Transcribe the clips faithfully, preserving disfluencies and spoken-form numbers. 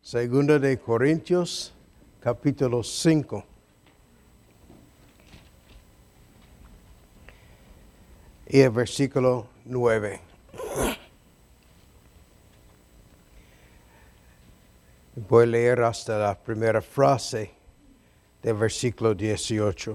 Segunda de Corintios, capítulo cinco. Y el versículo nueve. Voy a leer hasta la primera frase del versículo dieciocho.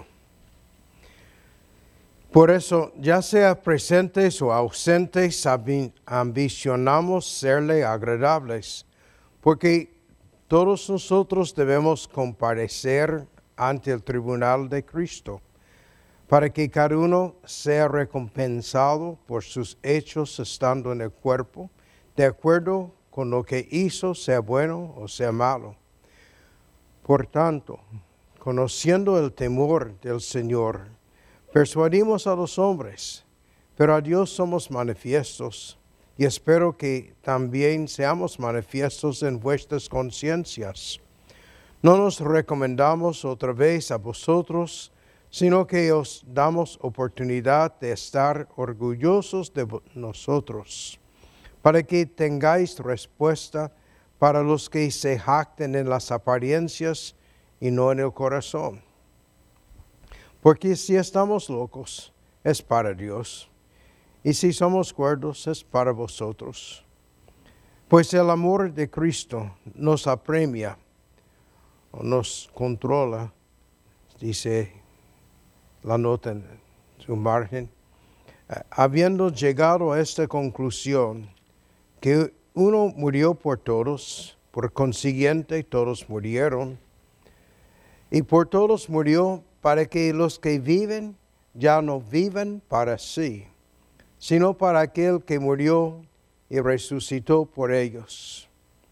Por eso, ya sea presentes o ausentes, ambicionamos serle agradables, porque todos nosotros debemos comparecer ante el tribunal de Cristo, para que cada uno sea recompensado por sus hechos estando en el cuerpo, de acuerdo con lo que hizo, sea bueno o sea malo. Por tanto, conociendo el temor del Señor, persuadimos a los hombres, pero a Dios somos manifiestos, y espero que también seamos manifiestos en vuestras conciencias. No nos recomendamos otra vez a vosotros, sino que os damos oportunidad de estar orgullosos de nosotros, para que tengáis respuesta para los que se jacten en las apariencias y no en el corazón. Porque si estamos locos, es para Dios, y si somos cuerdos, es para vosotros. Pues el amor de Cristo nos apremia, o nos controla, dice la nota en su margen, habiendo llegado a esta conclusión, que uno murió por todos, por consiguiente todos murieron, y por todos murió para que los que viven ya no vivan para sí, sino para aquel que murió y resucitó por ellos.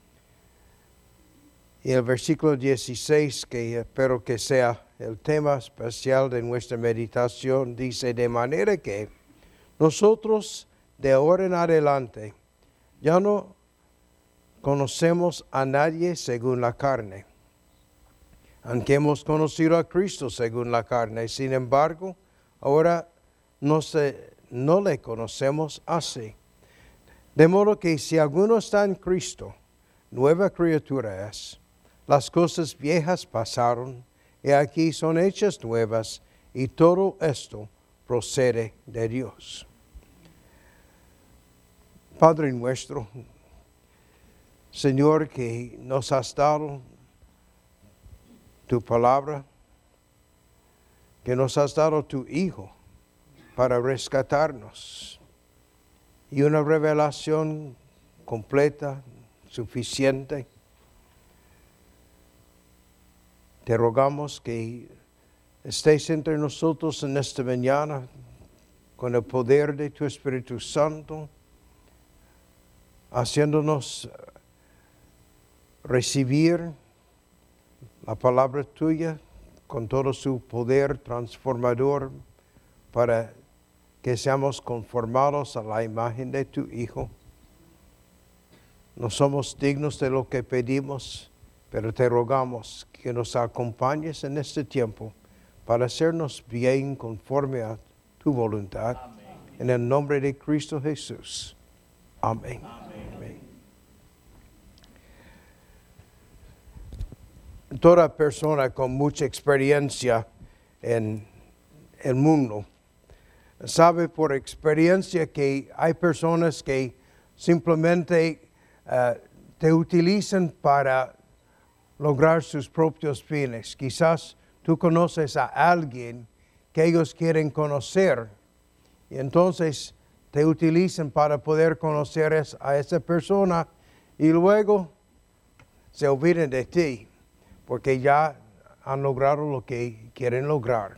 Y el versículo dieciséis, que espero que sea el tema especial de nuestra meditación, dice: de manera que nosotros de ahora en adelante ya no conocemos a nadie según la carne, aunque hemos conocido a Cristo según la carne. Sin embargo, ahora no, se, no le conocemos así. De modo que si alguno está en Cristo, nueva criatura es. Las cosas viejas pasaron, y aquí son hechas nuevas, y todo esto procede de Dios. Padre nuestro, Señor, que nos has dado tu palabra, que nos has dado tu Hijo para rescatarnos, y una revelación completa, suficiente. Te rogamos que estés entre nosotros en esta mañana con el poder de tu Espíritu Santo, haciéndonos recibir la palabra tuya con todo su poder transformador, para que seamos conformados a la imagen de tu Hijo. No somos dignos de lo que pedimos, pero te rogamos que nos acompañes en este tiempo para hacernos bien conforme a tu voluntad. Amén. En el nombre de Cristo Jesús. Amén. Amén. Amén. Toda persona con mucha experiencia en el mundo sabe por experiencia que hay personas que simplemente uh, te utilizan para lograr sus propios fines. Quizás tú conoces a alguien que ellos quieren conocer, y entonces te utilizan para poder conocer a esa persona, y luego se olvidan de ti, porque ya han logrado lo que quieren lograr.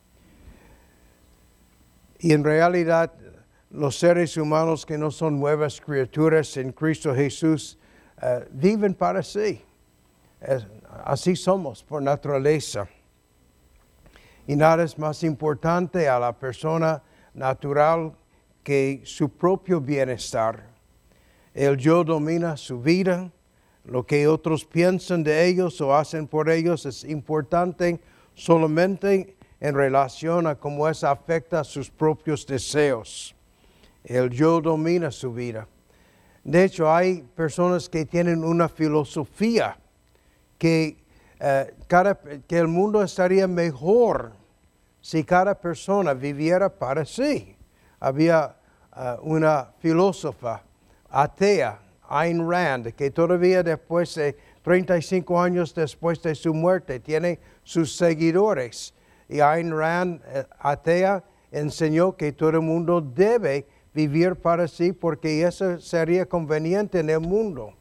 Y en realidad, los seres humanos que no son nuevas criaturas en Cristo Jesús, uh, viven para sí. Es, así somos por naturaleza. Y nada es más importante a la persona natural que su propio bienestar. El yo domina su vida. Lo que otros piensan de ellos o hacen por ellos es importante solamente en relación a cómo eso afecta a sus propios deseos. El yo domina su vida. De hecho, hay personas que tienen una filosofía que, uh, cada, que el mundo estaría mejor si cada persona viviera para sí. Había uh, una filósofa atea, Ayn Rand, que todavía después de treinta y cinco años después de su muerte tiene sus seguidores. Y Ayn Rand, uh, atea, enseñó que todo el mundo debe vivir para sí porque eso sería conveniente en el mundo.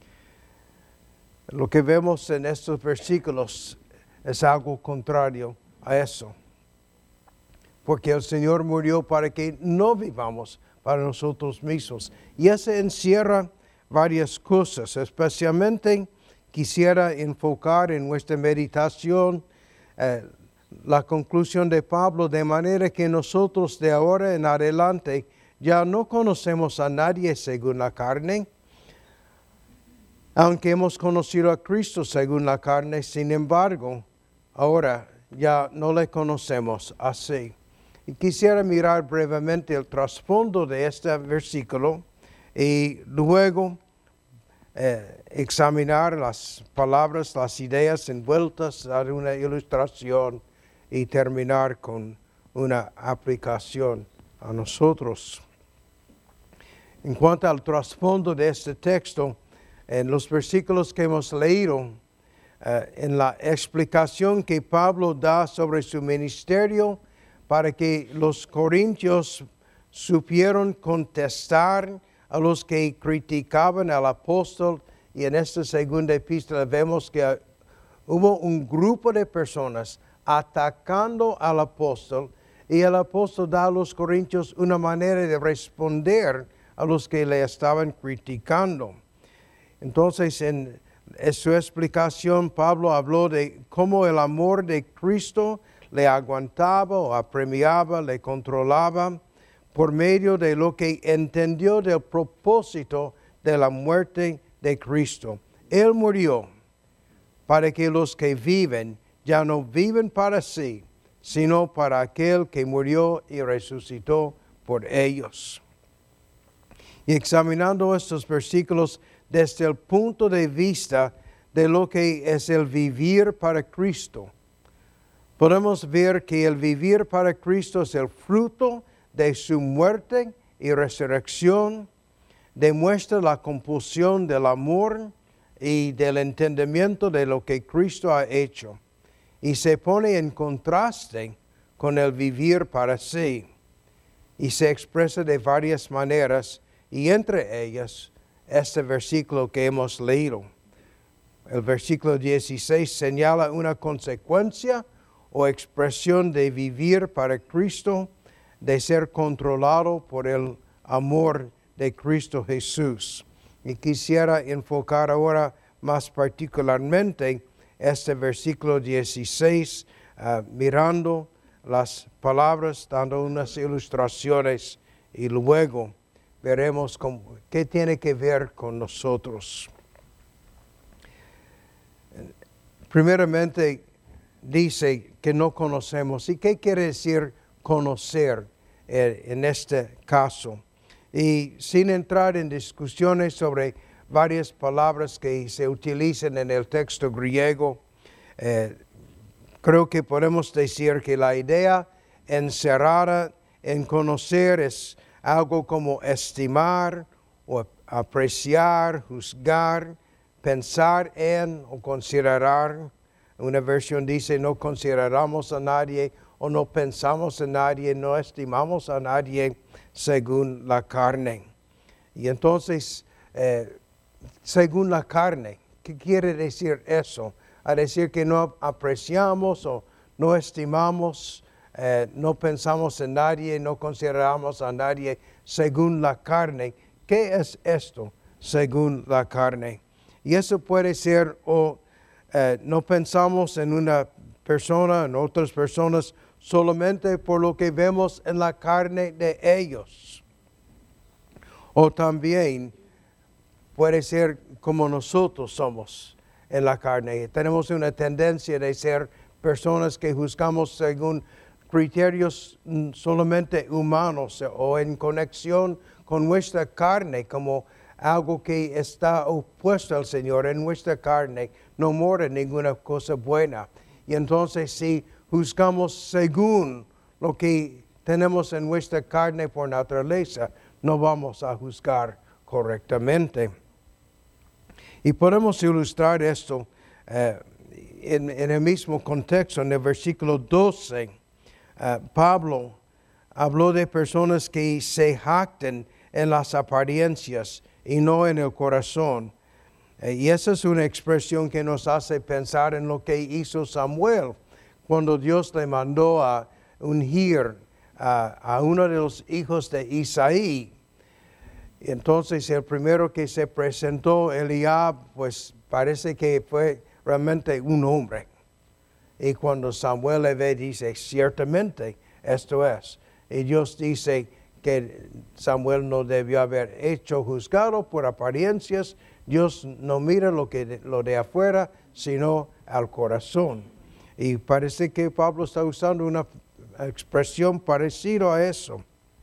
Lo que vemos en estos versículos es algo contrario a eso. Porque el Señor murió para que no vivamos para nosotros mismos. Y eso encierra varias cosas. Especialmente quisiera enfocar en nuestra meditación eh, la conclusión de Pablo, de manera que nosotros de ahora en adelante ya no conocemos a nadie según la carne, aunque hemos conocido a Cristo según la carne, sin embargo, ahora ya no le conocemos así. Y quisiera mirar brevemente el trasfondo de este versículo y luego eh, examinar las palabras, las ideas envueltas, dar una ilustración y terminar con una aplicación a nosotros. En cuanto al trasfondo de este texto, en los versículos que hemos leído, uh, en la explicación que Pablo da sobre su ministerio, para que los corintios supieron contestar a los que criticaban al apóstol, y en esta segunda epístola vemos que uh, hubo un grupo de personas atacando al apóstol, y el apóstol da a los corintios una manera de responder a los que le estaban criticando. Entonces, en, en su explicación, Pablo habló de cómo el amor de Cristo le aguantaba o apremiaba, le controlaba, por medio de lo que entendió del propósito de la muerte de Cristo. Él murió para que los que viven ya no viven para sí, sino para aquel que murió y resucitó por ellos. Y examinando estos versículos desde el punto de vista de lo que es el vivir para Cristo, podemos ver que el vivir para Cristo es el fruto de su muerte y resurrección, demuestra la compulsión del amor y del entendimiento de lo que Cristo ha hecho, y se pone en contraste con el vivir para sí, y se expresa de varias maneras, y entre ellas, este versículo que hemos leído. El versículo dieciséis señala una consecuencia o expresión de vivir para Cristo, de ser controlado por el amor de Cristo Jesús. Y quisiera enfocar ahora más particularmente este versículo dieciséis, uh, mirando las palabras, dando unas ilustraciones y luego veremos cómo, qué tiene que ver con nosotros. Primeramente, dice que no conocemos. ¿Y qué quiere decir conocer eh, en este caso? Y sin entrar en discusiones sobre varias palabras que se utilizan en el texto griego, eh, creo que podemos decir que la idea encerrada en conocer es algo como estimar o apreciar, juzgar, pensar en o considerar. Una versión dice no consideramos a nadie o no pensamos en nadie, no estimamos a nadie según la carne. Y entonces, eh, según la carne, ¿qué quiere decir eso? A decir que no apreciamos o no estimamos, eh, no pensamos en nadie, no consideramos a nadie según la carne. ¿Qué es esto según la carne? Y eso puede ser o eh, no pensamos en una persona, en otras personas, solamente por lo que vemos en la carne de ellos. O también puede ser como nosotros somos en la carne. Tenemos una tendencia de ser personas que juzgamos según criterios solamente humanos o en conexión con nuestra carne, como algo que está opuesto al Señor en nuestra carne, no mora ninguna cosa buena. Y entonces si juzgamos según lo que tenemos en nuestra carne por naturaleza, no vamos a juzgar correctamente. Y podemos ilustrar esto eh, en, en el mismo contexto, en el versículo doce. Uh, Pablo habló de personas que se jactan en las apariencias y no en el corazón. Eh, y esa es una expresión que nos hace pensar en lo que hizo Samuel cuando Dios le mandó a ungir a, a uno de los hijos de Isaí. Entonces el primero que se presentó, Eliab, pues parece que fue realmente un hombre. Y cuando Samuel le ve, dice, ciertamente esto es. Y Dios dice que Samuel no debió haber hecho juzgado por apariencias. Dios no mira lo, que, lo de afuera, sino al corazón. Y parece que Pablo está usando una expresión parecida a eso.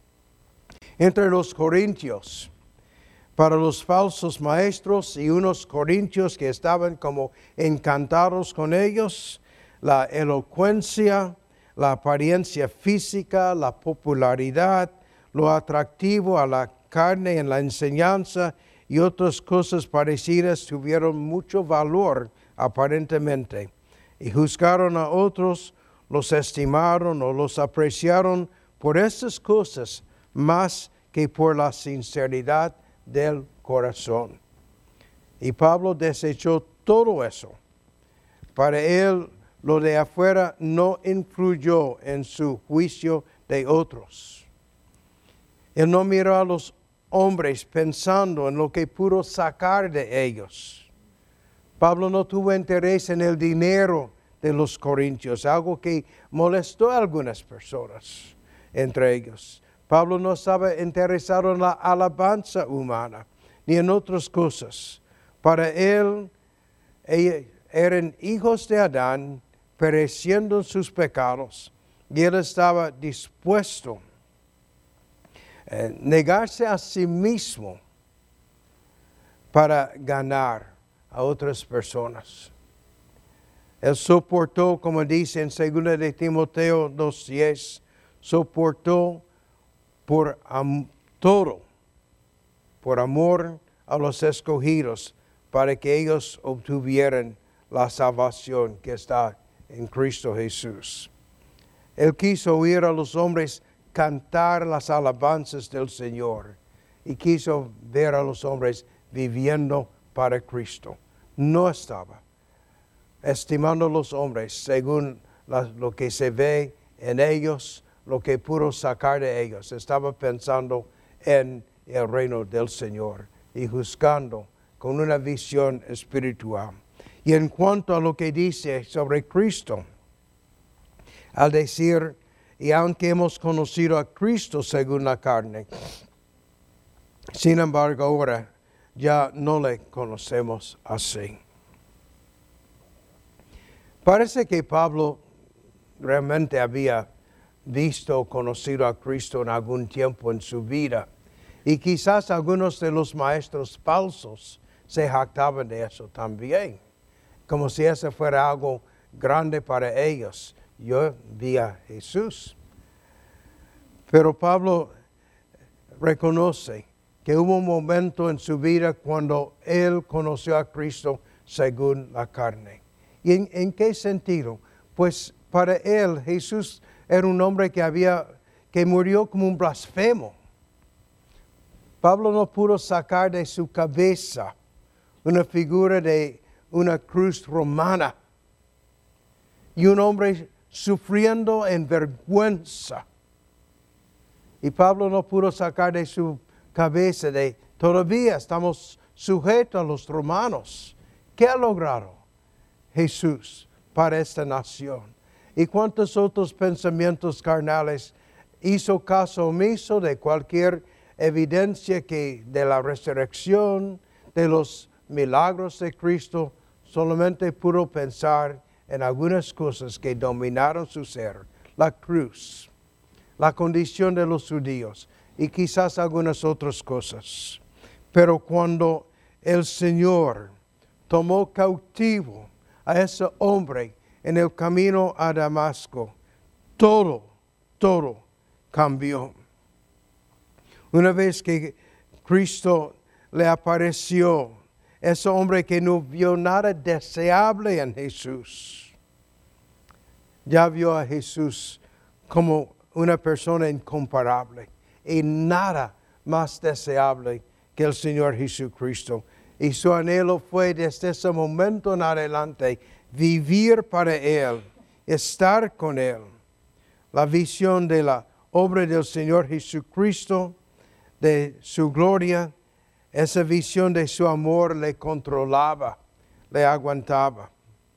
Entre los corintios, para los falsos maestros y unos corintios que estaban como encantados con ellos, la elocuencia, la apariencia física, la popularidad, lo atractivo a la carne en la enseñanza y otras cosas parecidas tuvieron mucho valor aparentemente. Y juzgaron a otros, los estimaron o los apreciaron por estas cosas más que por la sinceridad del corazón. Y Pablo desechó todo eso. Para él, lo de afuera no influyó en su juicio de otros. Él no miró a los hombres pensando en lo que pudo sacar de ellos. Pablo no tuvo interés en el dinero de los corintios, algo que molestó a algunas personas entre ellos. Pablo no estaba interesado en la alabanza humana, ni en otras cosas. Para él, ellos eran hijos de Adán, pereciendo en sus pecados, y él estaba dispuesto a eh, negarse a sí mismo para ganar a otras personas. Él soportó, como dice en segunda de Timoteo dos diez, soportó por am- todo, por amor a los escogidos, para que ellos obtuvieran la salvación que está en Cristo Jesús. Él quiso oír a los hombres cantar las alabanzas del Señor y quiso ver a los hombres viviendo para Cristo. No estaba estimando a los hombres según la, lo que se ve en ellos, lo que pudo sacar de ellos. Estaba pensando en el reino del Señor y juzgando con una visión espiritual. Y en cuanto a lo que dice sobre Cristo, al decir, y aunque hemos conocido a Cristo según la carne, sin embargo ahora ya no le conocemos así. Parece que Pablo realmente había visto o conocido a Cristo en algún tiempo en su vida. Y quizás algunos de los maestros falsos se jactaban de eso también, como si eso fuera algo grande para ellos. Yo vi a Jesús. Pero Pablo reconoce que hubo un momento en su vida cuando él conoció a Cristo según la carne. ¿Y en, en qué sentido? Pues para él Jesús era un hombre que había, que murió como un blasfemo. Pablo no pudo sacar de su cabeza una figura de una cruz romana y un hombre sufriendo en vergüenza. Y Pablo no pudo sacar de su cabeza de todavía estamos sujetos a los romanos. ¿Qué ha logrado Jesús para esta nación? ¿Y cuántos otros pensamientos carnales hizo caso omiso de cualquier evidencia que de la resurrección, de los milagros de Cristo? Solamente pudo pensar en algunas cosas que dominaron su ser, la cruz, la condición de los judíos y quizás algunas otras cosas. Pero cuando el Señor tomó cautivo a ese hombre en el camino a Damasco, todo, todo cambió. Una vez que Cristo le apareció, ese hombre que no vio nada deseable en Jesús, ya vio a Jesús como una persona incomparable y nada más deseable que el Señor Jesucristo. Y su anhelo fue desde ese momento en adelante vivir para Él, estar con Él. La visión de la obra del Señor Jesucristo, de su gloria, esa visión de su amor le controlaba, le aguantaba.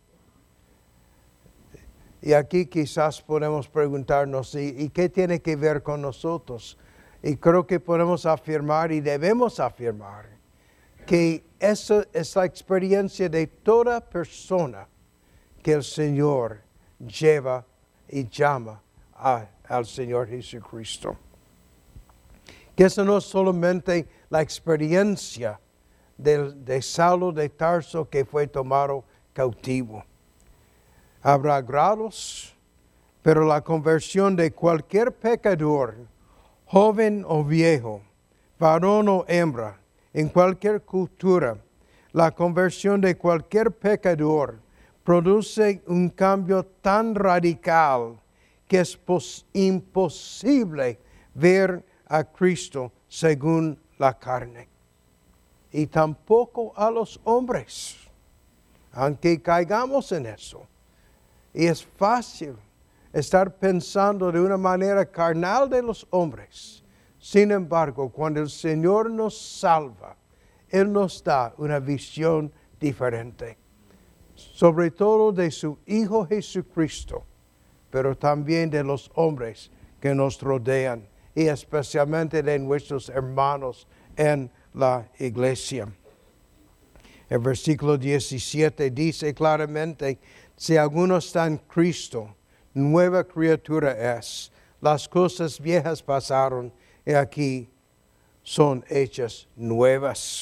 Y aquí quizás podemos preguntarnos, ¿y, ¿y qué tiene que ver con nosotros? Y creo que podemos afirmar y debemos afirmar que esa es la experiencia de toda persona que el Señor lleva y llama a, al Señor Jesucristo. Que eso no es solamente la experiencia de, de Saulo de Tarso que fue tomado cautivo. Habrá grados, pero la conversión de cualquier pecador, joven o viejo, varón o hembra, en cualquier cultura, la conversión de cualquier pecador produce un cambio tan radical que es imposible ver a Cristo según la carne. Y tampoco a los hombres, aunque caigamos en eso. Y es fácil estar pensando de una manera carnal de los hombres. Sin embargo, cuando el Señor nos salva, Él nos da una visión diferente. Sobre todo de su Hijo Jesucristo, pero también de los hombres que nos rodean y especialmente de nuestros hermanos en la iglesia. El versículo diecisiete dice claramente, si alguno está en Cristo, nueva criatura es. Las cosas viejas pasaron y aquí son hechas nuevas.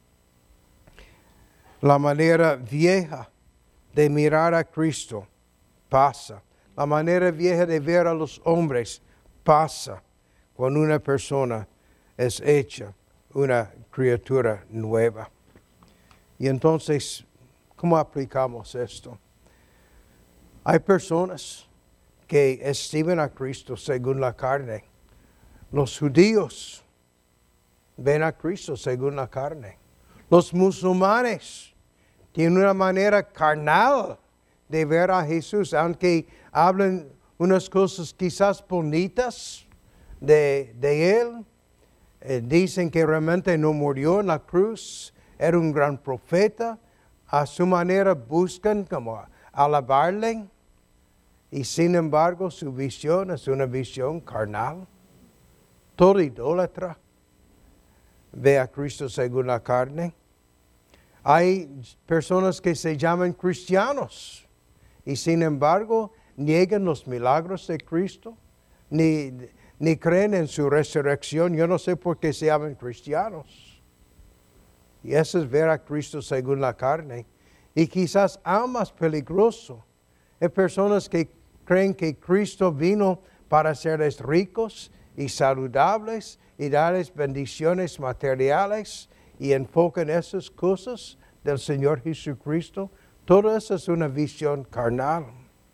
La manera vieja de mirar a Cristo pasa. La manera vieja de ver a los hombres pasa cuando una persona es hecha una criatura nueva. Y entonces, ¿cómo aplicamos esto? Hay personas que estiman a Cristo según la carne. Los judíos ven a Cristo según la carne. Los musulmanes tienen una manera carnal de ver a Jesús, aunque hablen unas cosas quizás bonitas de, de Él. Eh, dicen que realmente no murió en la cruz, era un gran profeta. A su manera buscan como alabarle. Y sin embargo su visión es una visión carnal. Todo idólatra ve a Cristo según la carne. Hay personas que se llaman cristianos y sin embargo niegan los milagros de Cristo, ni, ni creen en su resurrección. Yo no sé por qué se llaman cristianos. Y eso es ver a Cristo según la carne. Y quizás aún más peligroso, hay personas que creen que Cristo vino para hacerles ricos y saludables y darles bendiciones materiales y enfocan esas cosas del Señor Jesucristo. Todo eso es una visión carnal.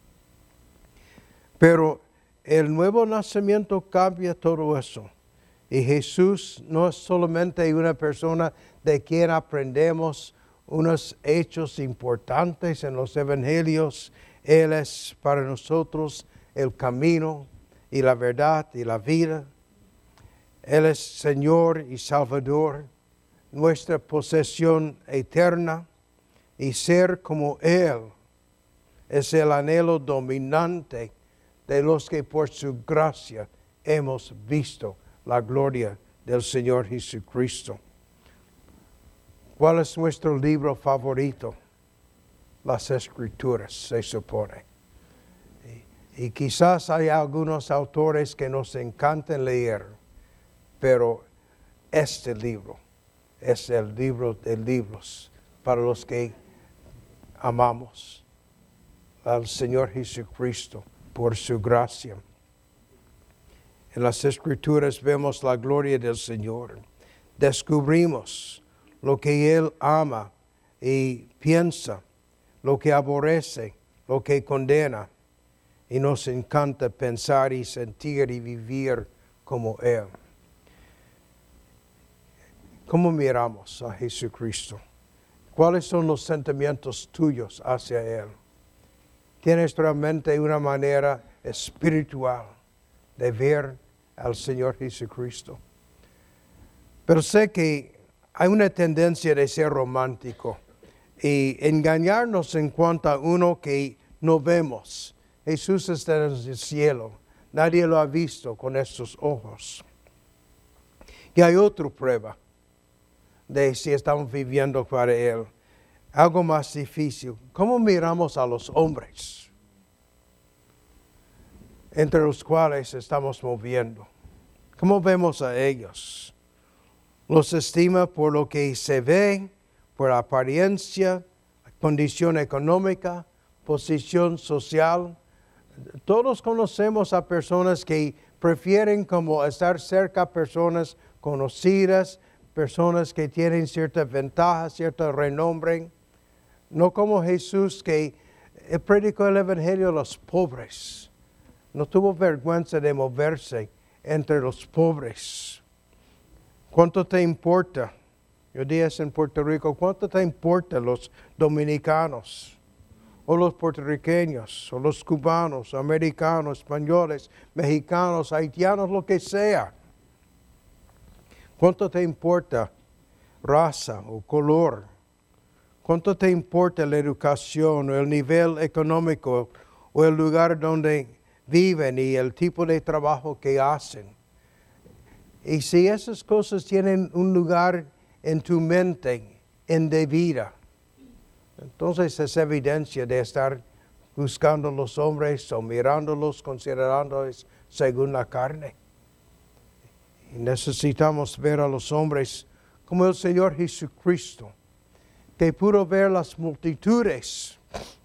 Pero el nuevo nacimiento cambia todo eso. Y Jesús no es solamente una persona de quien aprendemos unos hechos importantes en los evangelios. Él es para nosotros el camino y la verdad y la vida. Él es Señor y Salvador, nuestra posesión eterna, y ser como Él es el anhelo dominante de los que por su gracia hemos visto la gloria del Señor Jesucristo. ¿Cuál es nuestro libro favorito? Las Escrituras, se supone. Y, y quizás hay algunos autores que nos encantan leer, pero este libro es el libro de libros para los que amamos al Señor Jesucristo por su gracia. En las Escrituras vemos la gloria del Señor. Descubrimos lo que Él ama y piensa, lo que aborrece, lo que condena. Y nos encanta pensar y sentir y vivir como Él. ¿Cómo miramos a Jesucristo? ¿Cuáles son los sentimientos tuyos hacia Él? ¿Tienes realmente una manera espiritual de ver al Señor Jesucristo? Pero sé que hay una tendencia de ser romántico y engañarnos en cuanto a uno que no vemos. Jesús está en el cielo. Nadie lo ha visto con estos ojos. Y hay otra prueba de si estamos viviendo para Él. Algo más difícil. ¿Cómo miramos a los hombres entre los cuales estamos moviendo? ¿Cómo vemos a ellos? ¿Los estima por lo que se ve, por apariencia, condición económica, posición social? Todos conocemos a personas que prefieren como estar cerca a personas conocidas, personas que tienen cierta ventaja, cierto renombre. No como Jesús que predicó el Evangelio a los pobres. No tuvo vergüenza de moverse entre los pobres. ¿Cuánto te importa? Yo dije en Puerto Rico, ¿cuánto te importa los dominicanos? O los puertorriqueños, o los cubanos, americanos, españoles, mexicanos, haitianos, lo que sea. ¿Cuánto te importa raza o color? ¿Cuánto te importa la educación o el nivel económico o el lugar donde viven y el tipo de trabajo que hacen? Y si esas cosas tienen un lugar en tu mente indebida, entonces es evidencia de estar buscando los hombres o mirándolos, considerándolos según la carne. Y necesitamos ver a los hombres como el Señor Jesucristo, que pudo ver las multitudes,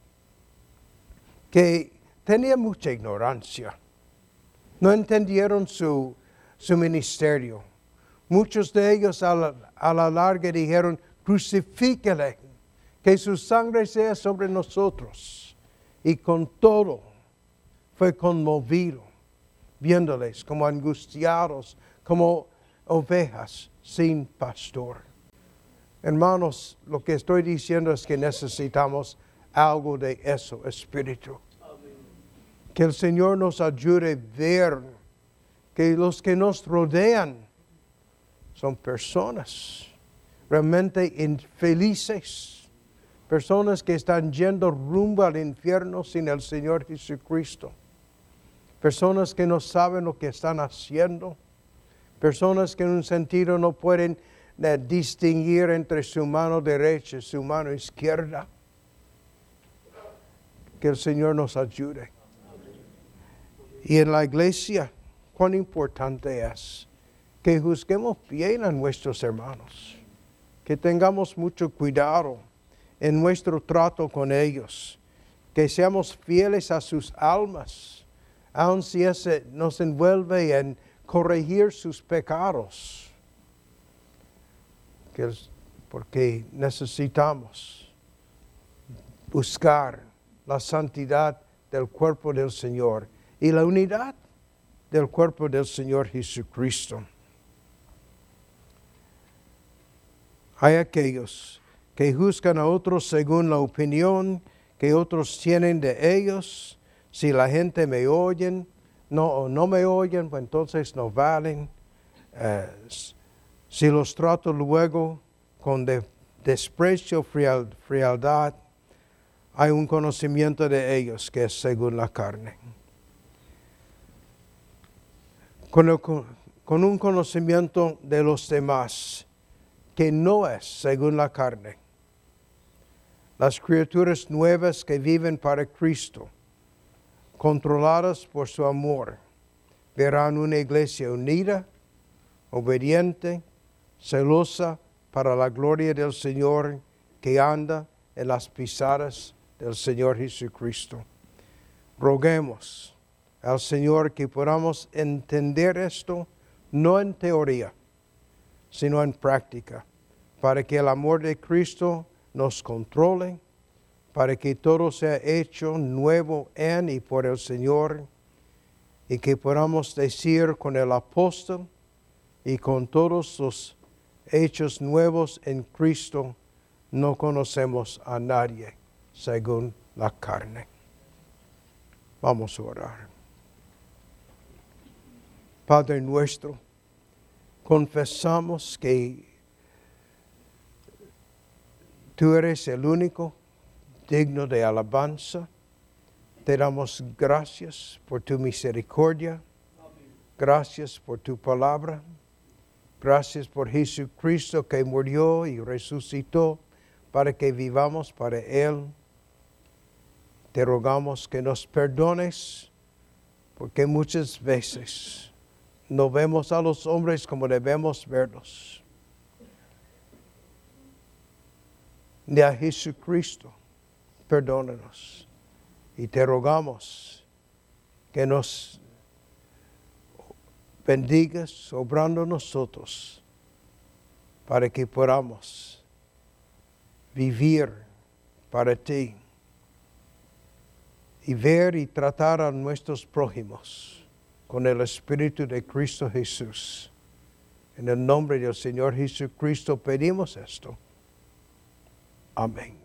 que tenía mucha ignorancia. No entendieron su, su ministerio. Muchos de ellos a la, a la larga dijeron, crucifíquele, que su sangre sea sobre nosotros. Y con todo fue conmovido, viéndoles como angustiados, como ovejas sin pastor. Hermanos, lo que estoy diciendo es que necesitamos algo de eso, espíritu. Que el Señor nos ayude a ver que los que nos rodean son personas realmente infelices. Personas que están yendo rumbo al infierno sin el Señor Jesucristo. Personas que no saben lo que están haciendo. Personas que en un sentido no pueden eh, distinguir entre su mano derecha y su mano izquierda. Que el Señor nos ayude. Y en la iglesia, cuán importante es que juzguemos bien a nuestros hermanos. Que tengamos mucho cuidado en nuestro trato con ellos, que seamos fieles a sus almas, aun si ese nos envuelve en corregir sus pecados, que es porque necesitamos buscar la santidad del cuerpo del Señor y la unidad del cuerpo del Señor Jesucristo. Hay aquellos que juzgan a otros según la opinión que otros tienen de ellos. Si la gente me oyen, no o no me oyen, pues entonces no valen. Uh, si los trato luego con de, desprecio, frial, frialdad, hay un conocimiento de ellos que es según la carne. Con, el, con un conocimiento de los demás que no es según la carne. Las criaturas nuevas que viven para Cristo, controladas por su amor, verán una iglesia unida, obediente, celosa, para la gloria del Señor que anda en las pisadas del Señor Jesucristo. Roguemos al Señor que podamos entender esto, no en teoría, sino en práctica, para que el amor de Cristo nos controle, para que todo sea hecho nuevo en y por el Señor, y que podamos decir con el apóstol y con todos los hechos nuevos en Cristo, no conocemos a nadie según la carne. Vamos a orar. Padre nuestro, confesamos que tú eres el único digno de alabanza. Te damos gracias por tu misericordia. Gracias por tu palabra. Gracias por Jesucristo que murió y resucitó para que vivamos para Él. Te rogamos que nos perdones porque muchas veces no vemos a los hombres como debemos verlos, ni a Jesucristo. Perdónanos y te rogamos que nos bendigas obrando nosotros para que podamos vivir para ti y ver y tratar a nuestros prójimos con el Espíritu de Cristo Jesús. En el nombre del Señor Jesucristo pedimos esto. Amén.